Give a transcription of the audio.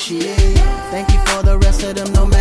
appreciate. Thank you for the rest of them, no matter